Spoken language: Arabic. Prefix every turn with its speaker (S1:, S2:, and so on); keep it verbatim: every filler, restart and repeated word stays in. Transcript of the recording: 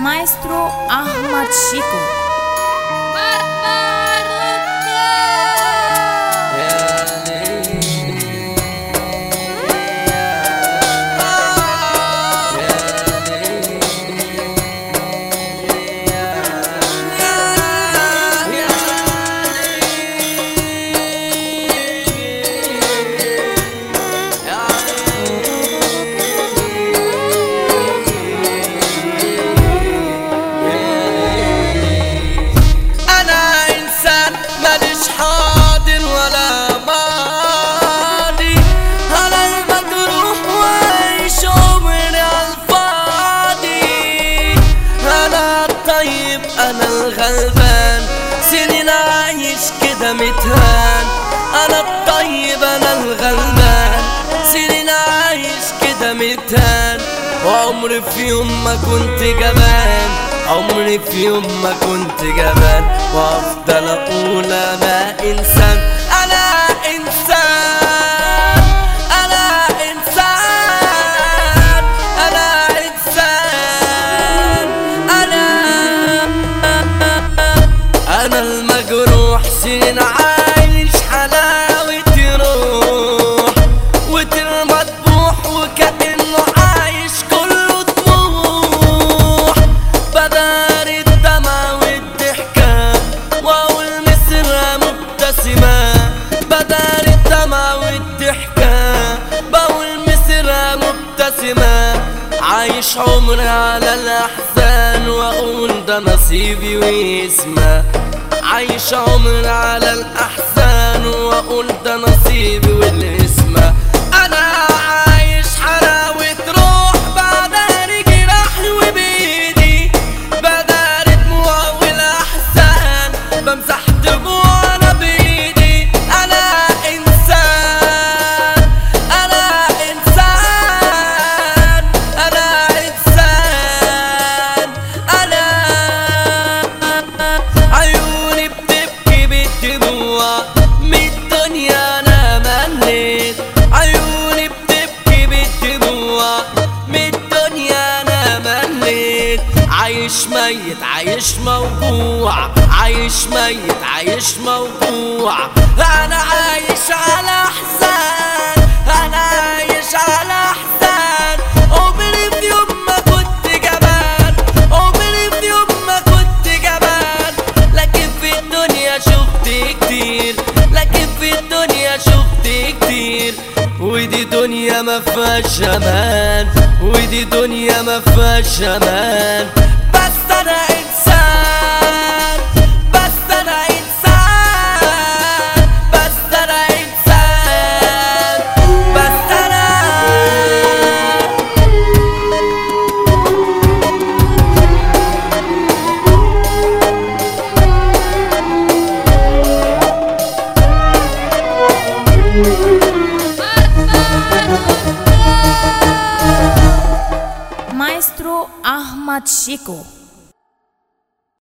S1: Maestro Ahmad Shiko.
S2: أنا الغلبان سنين عايش كده متهان. أنا الطيب أنا الغلبان سنين عايش كده متهان. وعمري في يوم ما كنت جبان، عمري في يوم ما كنت جبان. وأفضل أقول أنا إنسان، أنا إنسان، أنا إنسان، أنا إنسان، أنا أنا المجروح سنين عايش حلاوة روح وتر مذبوح وكأنه عايش كله طموح. بدار الدمع والضحكة وأقول مصر مبتسمة. بدار الدمع والضحكة بقول مصر مبتسمة. عايش عمري على الأحزان وأقول ده نصيبي واسمه. عايش عمري على الأحزان وأقول ده نصيبي والاسمه. أنا عايش حلاوة روح بعدها جراح وبإيدي بدار دموع والأحزان بمسح دموع أنا بإيدي. أنا إنسان، أنا إنسان، أنا إنسان، أنا عيوني بتبكي بالدموع من الدنيا أنا مليت. عيوني بتبكي بالدموع من الدنيا أنا مليت. عايش ميت عايش موجوع، عايش ميت عايش موجوع. أنا عايش على أحزان، أنا عايش على أحزان. عمري في يوم ما كنت جبان، عمري في يوم ما كنت جبان. لكن في الدنيا شفت كتير، لكن في الدنيا شفت كتير. ودي دنيا ما فيهاش امان، ودي دنيا ما فيهاش امان. بس انا انسان، بس انا انسان، بس انا انسان، بس انا
S1: Maestro Ahmad Shiko.